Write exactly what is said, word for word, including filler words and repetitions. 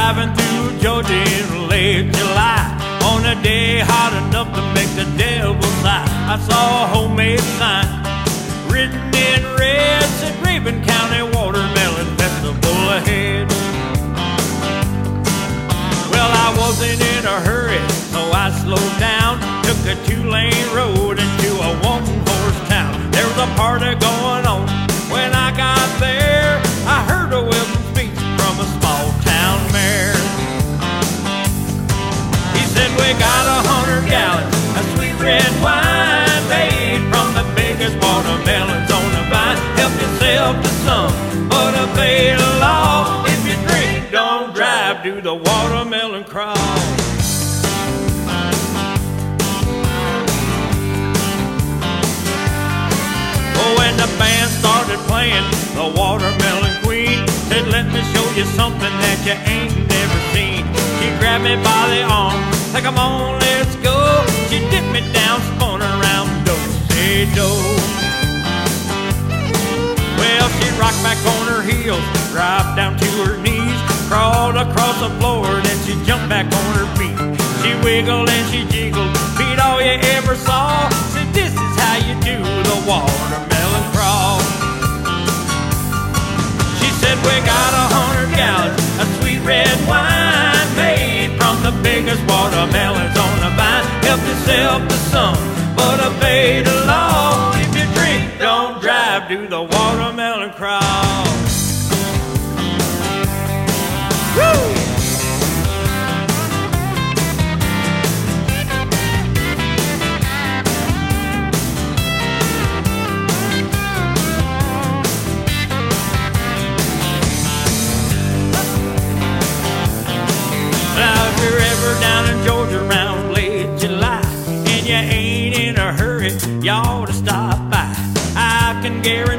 driving through Georgia in late July, on a day hot enough to make the devil sigh. I saw a homemade sign written in red, said Rabun County Watermelon Festival ahead. Well, I wasn't in a hurry, so I slowed down, took a two-lane road into a one-horse town. There was a party going on. When I got there, I heard a welcome speech from a small-town mayor. He said, we got a hundred gallons of sweet red wine made from the biggest watermelons on the vine. Help yourself to some, but obey the law. If you drink, don't drive, do the watermelon crawl. Oh, when the band started playing the Watermelon Queen, said, let me show you something that you ain't never seen. She grabbed me by the arm, said, come on, let's go. She dipped me down, spun around, do-say-do. Well, she rocked back on her heels, dropped down to her knees, crawled across the floor, then she jumped back on her feet. She wiggled and she jiggled, beat all you ever saw. Said, this is how you do the watermelon crawl. She said, we got a hundred gallons of sweet red wine made from the biggest watermelons on the vine. Help yourself to some, but obey the law. If you drink, don't drive, do the watermelon crawl. Woo! Down in Georgia around late July, and you ain't in a hurry, you ought to stop by. I can guarantee